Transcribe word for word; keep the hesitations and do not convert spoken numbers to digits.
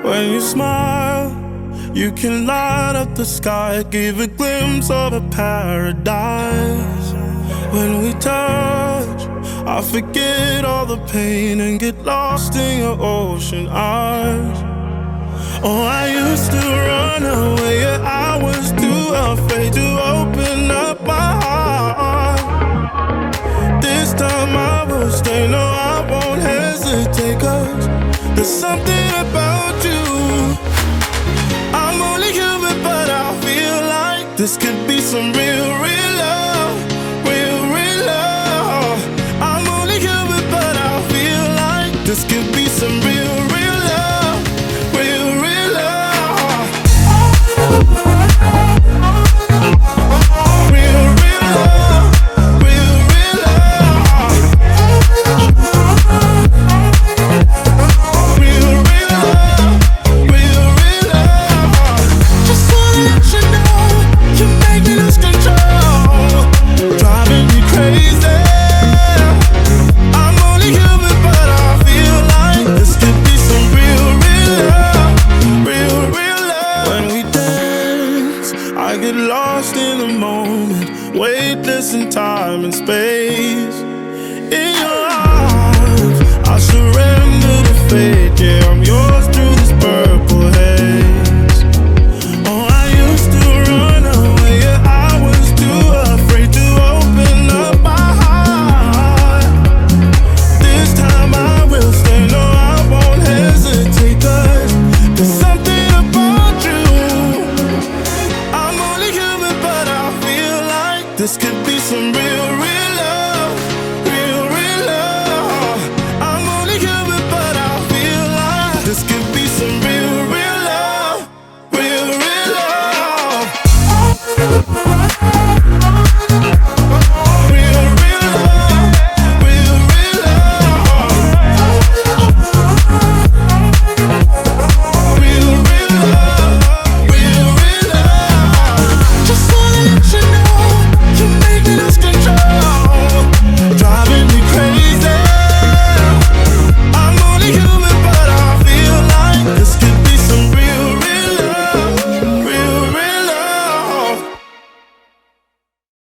When you smile, you can light up the sky, give a glimpse of a paradise. When we touch, I forget all the pain and get lost in your ocean eyes. Oh, I used to run away, yeah, I was too afraid to open up my heart. This time I will stay, no, I won't hesitate, 'cause there's something about you. I'm only human, but I feel like this could be some real, real love. Real, real love. I'm only human, but I feel like this could be some real, real love. Real, real love. Real, real love. Real, real love. Real, real love. Real, real love. Just wanna let you know, you make me lose control, driving me crazy. I'm only human, but I feel like this could be some real, real love. Real, real love. When we dance, I get lost in the moment, weightless in time and space.